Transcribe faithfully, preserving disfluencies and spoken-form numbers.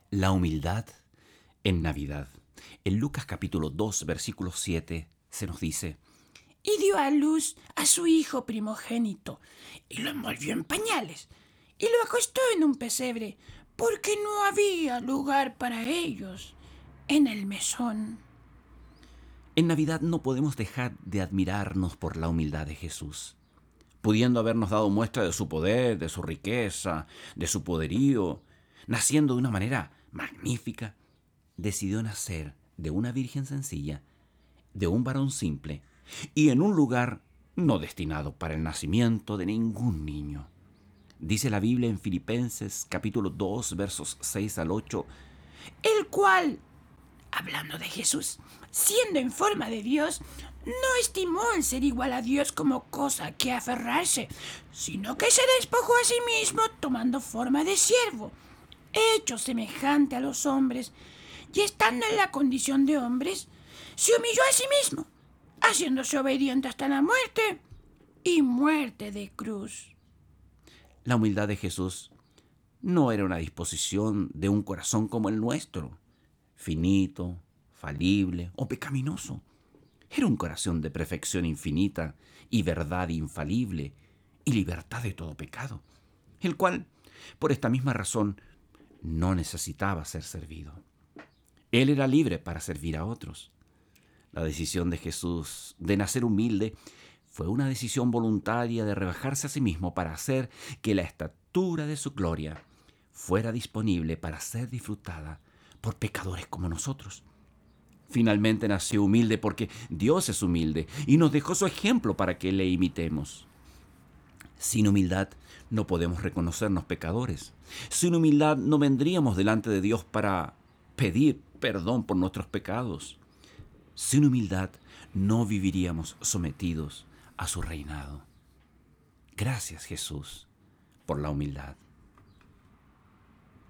La humildad en Navidad. En Lucas capítulo dos, versículo siete, se nos dice: Y dio a luz a su hijo primogénito, y lo envolvió en pañales, y lo acostó en un pesebre, porque no había lugar para ellos en el mesón. En Navidad no podemos dejar de admirarnos por la humildad de Jesús. Pudiendo habernos dado muestra de su poder, de su riqueza, de su poderío, naciendo de una manera magnífica, decidió nacer de una virgen sencilla, de un varón simple, y en un lugar no destinado para el nacimiento de ningún niño. Dice la Biblia en Filipenses capítulo dos, versos seis al ocho, El cual, hablando de Jesús, siendo en forma de Dios, no estimó el ser igual a Dios como cosa que aferrarse, sino que se despojó a sí mismo tomando forma de siervo, hecho semejante a los hombres, y estando en la condición de hombres, se humilló a sí mismo, haciéndose obediente hasta la muerte y muerte de cruz. la humildad de Jesús no era una disposición de un corazón como el nuestro, finito, falible o pecaminoso. Era un corazón de perfección infinita y verdad infalible y libertad de todo pecado, el cual, por esta misma razón, no necesitaba ser servido. Él era libre para servir a otros. La decisión de Jesús de nacer humilde fue una decisión voluntaria de rebajarse a sí mismo para hacer que la estatura de su gloria fuera disponible para ser disfrutada por pecadores como nosotros. Finalmente nació humilde porque Dios es humilde y nos dejó su ejemplo para que le imitemos. Sin humildad no podemos reconocernos pecadores. Sin humildad no vendríamos delante de Dios para pedir perdón por nuestros pecados. Sin humildad no viviríamos sometidos a su reinado. Gracias, Jesús, por la humildad.